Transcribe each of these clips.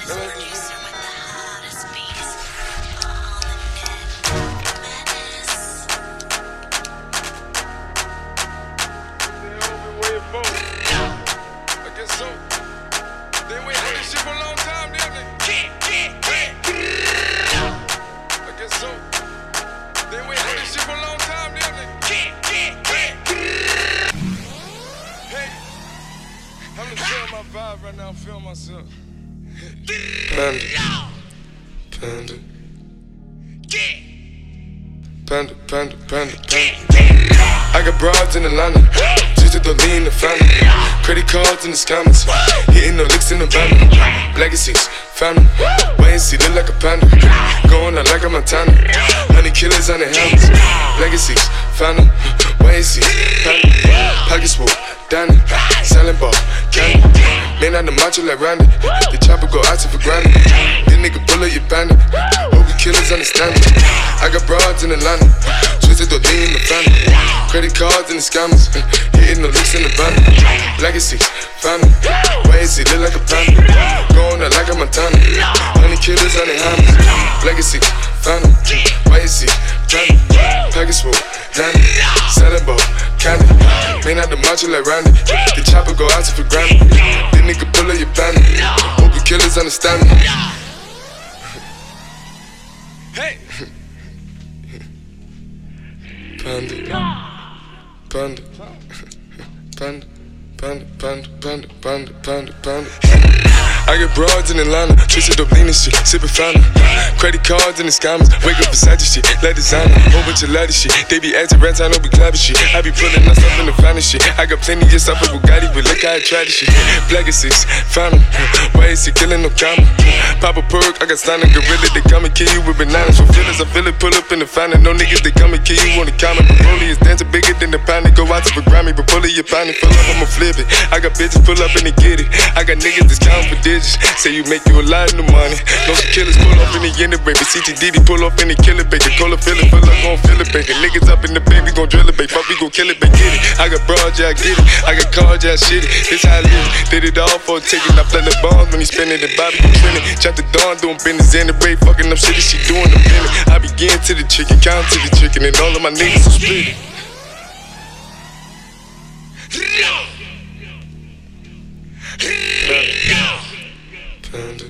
Producer with the hottest beats on the net. Madness. Been waiting for it. I guess so. They waiting for this shit for a long time, damn it. I guess so. They waiting for this shit for a long time, damn it. Hey, I'm just feeling my vibe right now. I'm feeling myself. Panda. Panda. Panda, panda, panda, panda. I got broads in Atlanta, just to lean the family. Credit cards in the scammers, hitting the licks in the van. Legacies, family, wait and see, look like a panda. Going out like a Montana, honey killers on the helmets. Legacies, family, wait and see, panda. Pockets full, Danny, selling ball, candy. Man on the macho like Randy, the chopper go out for granted. This nigga bullet, you bandit. Hope you killers understand it. I got broads in Atlanta, twisted to lean the family. Credit cards and the scammers, hitting the licks in the van. Legacies, family, wait and see, look like a panda. Going out like a Montana, honey killers on the hammers. Legacies, family, wait and see, panda. Package full, Danny, selling ball, candy. Man out the macho like Randy, the chopper go out for granted. This nigga pull up your bandit. Hope you killers understand me. Hey, panda, panda, panda, panda, panda, panda, panda, panda, panda. I got broads in Atlanta, twisted up lean and shit, sippin' fountain. Credit cards and the scammers, wake up beside your shit, let designer, whole bunch of lattice shit. They be acting rats, I know we clapping shit. I be pulling us up in the finest shit. I got plenty of stuff with Bugatti, but look how I try this shit. Legacies, fountain, why is he killing no comma? Pop a perk, I got stunning gorilla, they come and kill you with bananas. For feelings, I feel it, pull up in the fountain. No niggas, they come and kill you on the comment. But Broly is dancing bigger than the pound. Go out to the Grammy, but pull it, your pound, pull up, I'ma flip it. I got bitches, pull up and they get it. I got niggas that's counting for digits. Say you make you a lot of money. No some killers pull off in the end of baby. CTDD pull off in the killer baby. Cola fill it, gon' fill it, baby. Niggas up in the baby, gon' drill it, baby. Fuck, we gon' kill it, baby. Get it. I got broad, yeah, I get it. I got cards, yeah, I shit it. This how I live. Did it all for a ticket. I play the bombs when he spinning the Bobby, gon' spin it. Chop the dawn, doing business in the break. Fucking up shit, she doing the minute. I begin to the chicken, count to the chicken, and all of my niggas are split. Panda.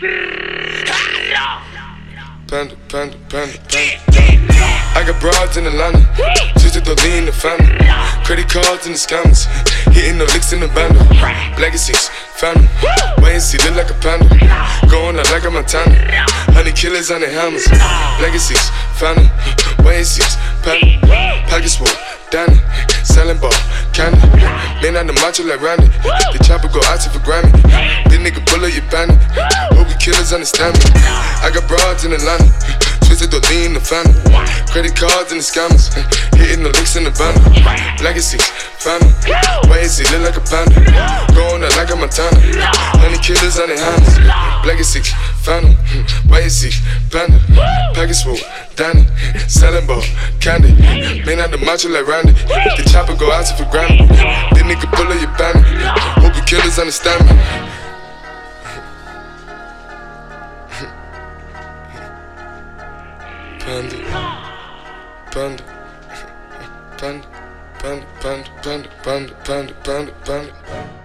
Panda, panda, panda, panda. I got broads in Atlanta, twisted to lean the family. Credit cards and the scammers, hitting the licks in the bundle. Legacies, family, wait and see, look like a panda. Going out like a Montana, honey killers on the hammers. Legacies, family, wait and see, panda. Pockets full, Danny, selling ball, candy. Man on the macho like Randy, the chopper go out for Grammy. This nigga pull up your bandit. Hope you killers understand me. I got broads in Atlanta, twisted to lean the family. Credit cards and the scammers, hitting the licks in the bundle. Legacies, family, wait and see, look like a panda. Going out like a Montana, honey killers on the hammers. Legacies, family, wait and see, panda. Package full, Danny, selling ball, candy. Man out the macho like Randy, the chopper go out for Grammy. This nigga pull up your bandit. Hope you killers understand me. Panda, panda, panda, panda, panda, panda, panda, panda, panda, panda.